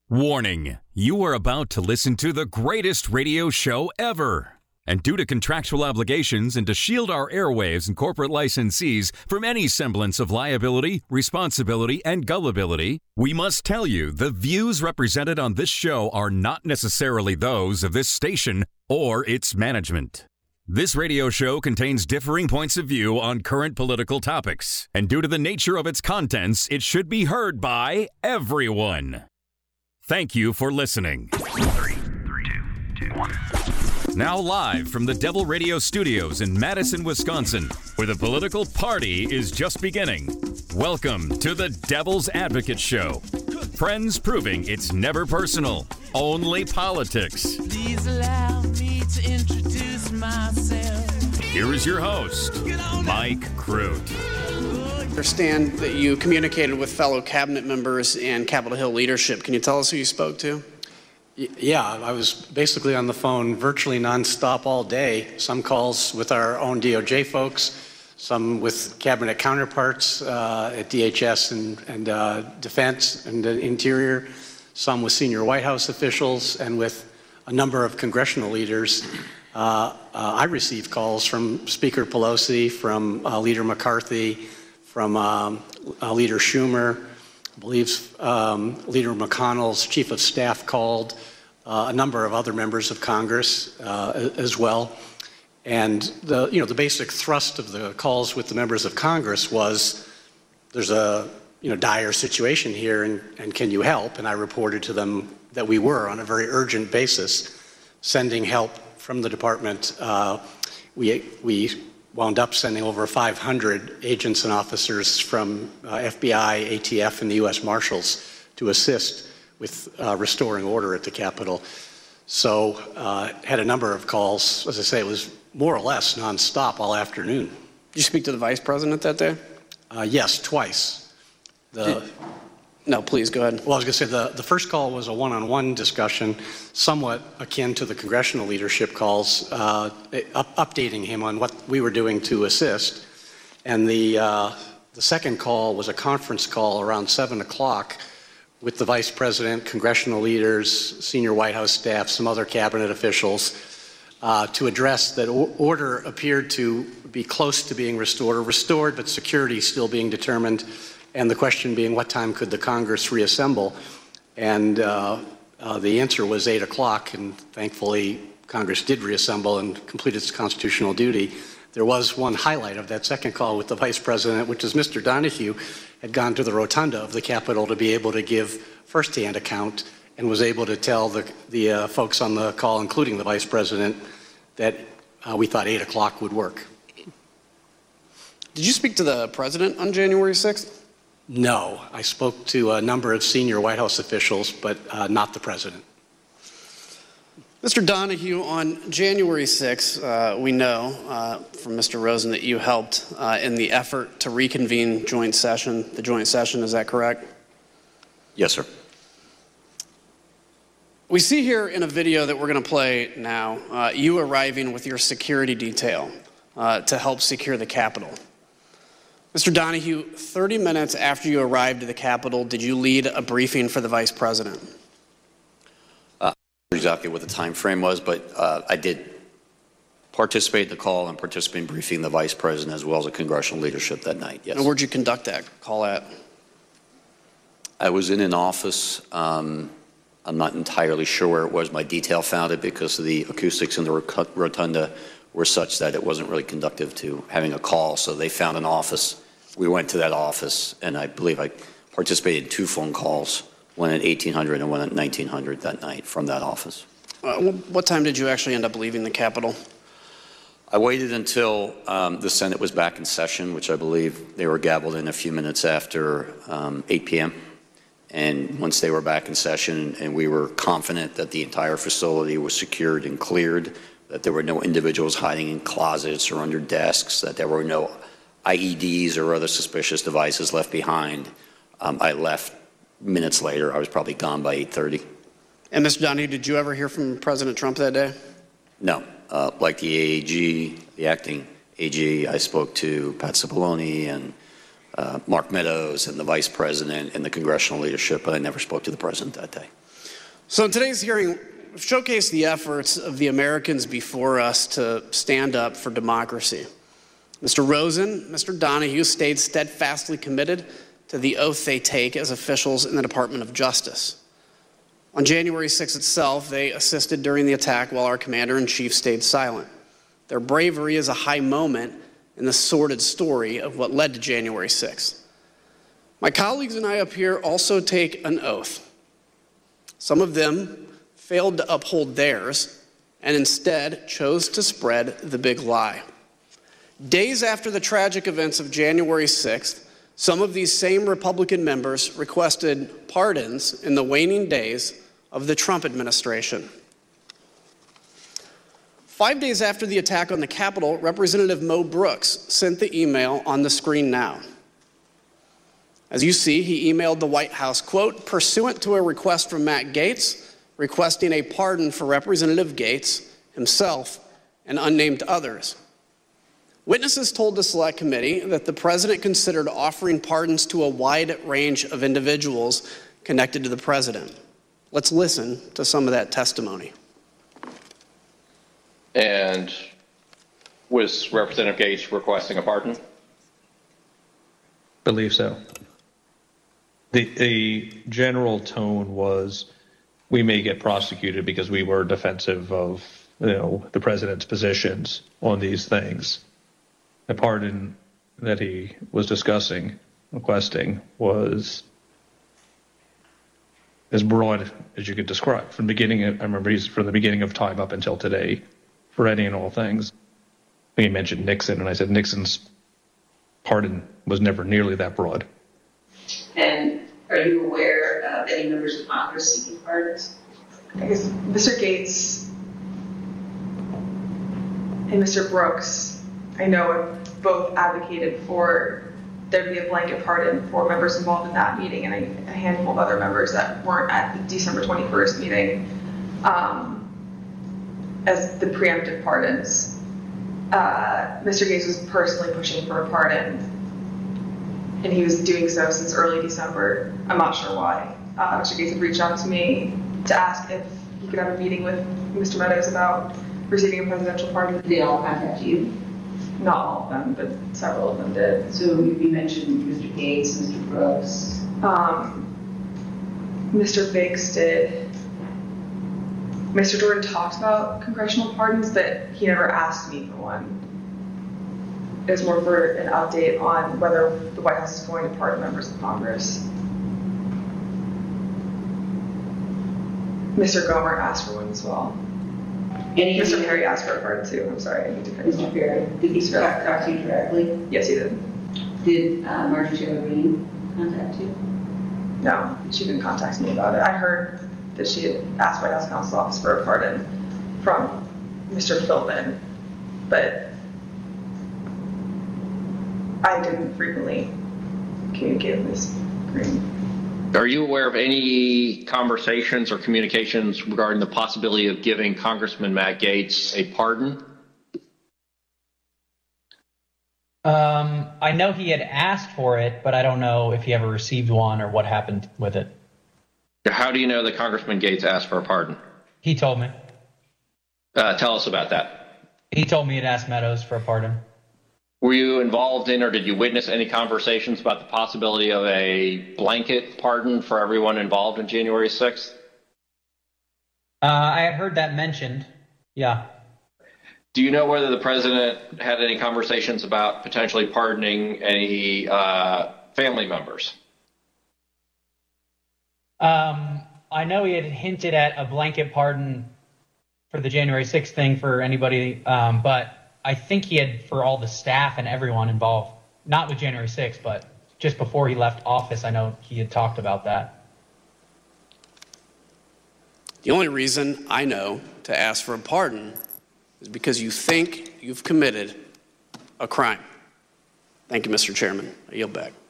Warning, you are about to listen to the greatest radio show ever. And due to contractual obligations and to shield our airwaves and corporate licensees from any semblance of liability, responsibility, and gullibility, we must tell you the views represented on this show are not necessarily those of this station or its management. This radio show contains differing points of view on current political topics, and due to the nature of its contents, it should be heard by everyone. Thank you for listening. 3, 2, 1. Now live from the Devil Radio Studios in Madison, Wisconsin, where the political party is just beginning. Welcome to the Devil's Advocate Show. Friends proving it's never personal, only politics. Please allow me to introduce myself. Here is your host, Mike Crute. I understand that you communicated with fellow cabinet members and Capitol Hill leadership. Can you tell us who you spoke to? Yeah, I was basically on the phone virtually nonstop all day. Some calls with our own DOJ folks, some with cabinet counterparts at DHS and Defense and Interior, some with senior White House officials, and with a number of congressional leaders. I received calls from Speaker Pelosi, from Leader McCarthy, from Leader Schumer. I believe Leader McConnell's chief of staff called, a number of other members of Congress as well. And the basic thrust of the calls with the members of Congress was, there's a dire situation here, and can you help? And I reported to them that we were, on a very urgent basis, sending help from the department. We wound up sending over 500 agents and officers from FBI, ATF, and the U.S. Marshals to assist with restoring order at the Capitol. So had a number of calls. As I say, it was more or less nonstop all afternoon. Did you speak to the vice president that day? Yes, twice. No, please go ahead. Well, I was going to say the first call was a one-on-one discussion, somewhat akin to the congressional leadership calls, updating him on what we were doing to assist. And the second call was a conference call around 7 o'clock with the vice president, congressional leaders, senior White House staff, some other cabinet officials, to address that order appeared to be close to being restored, but security still being determined. And the question being, what time could the Congress reassemble? And the answer was 8 o'clock, and thankfully Congress did reassemble and complete its constitutional duty. There was one highlight of that second call with the vice president, which is Mr. Donahue had gone to the rotunda of the Capitol to be able to give firsthand account, and was able to tell the folks on the call, including the vice president, that we thought 8 o'clock would work. Did you speak to the president on January 6th? No, I spoke to a number of senior White House officials, but not the president. Mr. Donahue, on January 6th, we know from Mr. Rosen that you helped in the effort to reconvene the joint session. Is that correct? Yes, sir. We see here in a video that we're going to play now, you arriving with your security detail to help secure the Capitol. Mr. Donahue, 30 minutes after you arrived at the Capitol, did you lead a briefing for the vice president? Exactly what the time frame was, but I did participate in the call and participate in briefing the vice president as well as the congressional leadership that night, yes. And where'd you conduct that call at? I was in an office. I'm not entirely sure where it was. My detail found it because the acoustics in the rotunda were such that it wasn't really conducive to having a call, so they found an office. We went to that office, and I believe I participated in 2 phone calls, one at 1800 and one at 1900 that night from that office. What time did you actually end up leaving the Capitol? I waited until the Senate was back in session, which I believe they were gavelled in a few minutes after 8 p.m. And once they were back in session and we were confident that the entire facility was secured and cleared, that there were no individuals hiding in closets or under desks, that there were no IEDs or other suspicious devices left behind, I left minutes later. I was probably gone by 8:30. And Mr. Donahue, did you ever hear from President Trump that day? No. Like the AG, the acting AG, I spoke to Pat Cipollone and Mark Meadows and the vice president and the congressional leadership, but I never spoke to the president that day. So in today's hearing, we've showcased the efforts of the Americans before us to stand up for democracy. Mr. Rosen, Mr. Donahue stayed steadfastly committed to the oath they take as officials in the Department of Justice. On January 6th itself, they assisted during the attack while our commander-in-chief stayed silent. Their bravery is a high moment in the sordid story of what led to January 6th. My colleagues and I up here also take an oath. Some of them failed to uphold theirs and instead chose to spread the big lie. Days after the tragic events of January 6th, some of these same Republican members requested pardons in the waning days of the Trump administration. 5 days after the attack on the Capitol, Representative Mo Brooks sent the email on the screen now. As you see, he emailed the White House, quote, pursuant to a request from Matt Gaetz, requesting a pardon for Representative Gaetz, himself, and unnamed others. Witnesses told the Select Committee that the president considered offering pardons to a wide range of individuals connected to the president. Let's listen to some of that testimony. And was Representative Gaetz requesting a pardon? Believe so. The general tone was, we may get prosecuted because we were defensive of, the president's positions on these things. The pardon that he was requesting, was as broad as you could describe. From the beginning, I remember he's from the beginning of time up until today, for any and all things. He mentioned Nixon, and I said Nixon's pardon was never nearly that broad. And are you aware of any members of Congress seeking pardons? I guess Mr. Gaetz and Mr. Brooks, I know, have both advocated for there to be a blanket pardon for members involved in that meeting, and a handful of other members that weren't at the December 21st meeting as the preemptive pardons. Mr. Gaetz was personally pushing for a pardon, and he was doing so since early December. I'm not sure why. Mr. Gaetz had reached out to me to ask if he could have a meeting with Mr. Meadows about receiving a presidential pardon. Did they all contact you? Not all of them, but several of them did. So you mentioned Mr. Gaetz, Mr. Brooks. Mr. Biggs did. Mr. Jordan talked about congressional pardons, but he never asked me for one. It was more for an update on whether the White House is going to pardon members of Congress. Mr. Gomer asked for one as well. Mr. Perry asked for a pardon too. I'm sorry, I need to finish. Mr. Perry, did he talk to you directly? Yes, he did. Did Marjorie Taylor Greene contact you? No, she didn't contact me about it. I heard that she had asked White House Counsel Office for a pardon from Mr. Philbin, but I didn't frequently communicate with Ms. Greene. Are you aware of any conversations or communications regarding the possibility of giving Congressman Matt Gaetz a pardon? I know he had asked for it, but I don't know if he ever received one or what happened with it. How do you know that Congressman Gaetz asked for a pardon? He told me. Tell us about that. He told me he'd asked Meadows for a pardon. Were you involved in or did you witness any conversations about the possibility of a blanket pardon for everyone involved in January 6th? I had heard that mentioned, yeah. Do you know whether the president had any conversations about potentially pardoning any family members? I know he had hinted at a blanket pardon for the January 6th thing for anybody, but I think he had for all the staff and everyone involved, not with January 6th, but just before he left office, I know he had talked about that. The only reason I know to ask for a pardon is because you think you've committed a crime. Thank you, Mr. Chairman. I yield back.